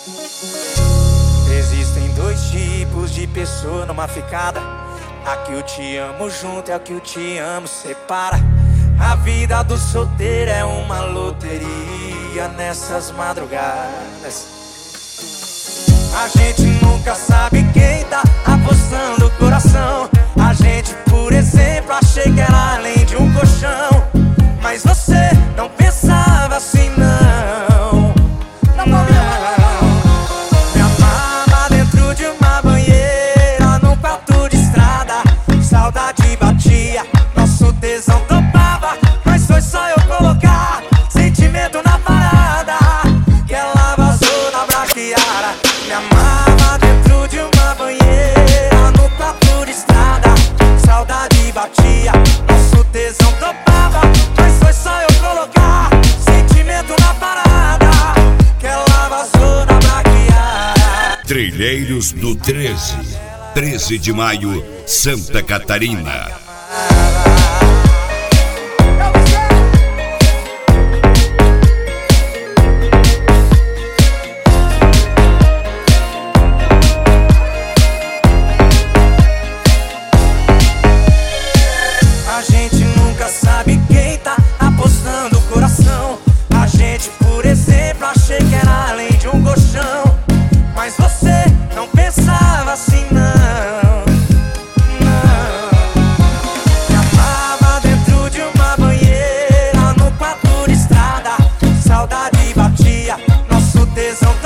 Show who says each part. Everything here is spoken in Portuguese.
Speaker 1: Existem dois tipos de pessoa numa ficada. A que eu te amo junto e a que eu te amo separa. A vida do solteiro é uma loteria nessas madrugadas. A gente nunca sabe quem tá apostando o coração. A gente, por exemplo, achei que era além de um colchão. Mas você não pensava assim, não. Não. Me amava dentro de uma banheira, num quarto de estrada. Saudade batia, nosso tesão topava. Mas foi só eu colocar sentimento na parada que ela vazou na braquiara. Me amava dentro de uma banheira, no quarto de estrada. Saudade batia, nosso tesão topava. Mas foi só eu colocar sentimento na parada que ela vazou na braquiara.
Speaker 2: Trilheiros do 13 de maio, Santa Catarina.
Speaker 1: A gente nunca sabe quem tá apostando o coração. A gente, por exemplo, achei que era além de um colchão. Mas você não pensava assim, não. Me amava dentro de uma banheira, no quarto de estrada. Saudade batia, nosso tesão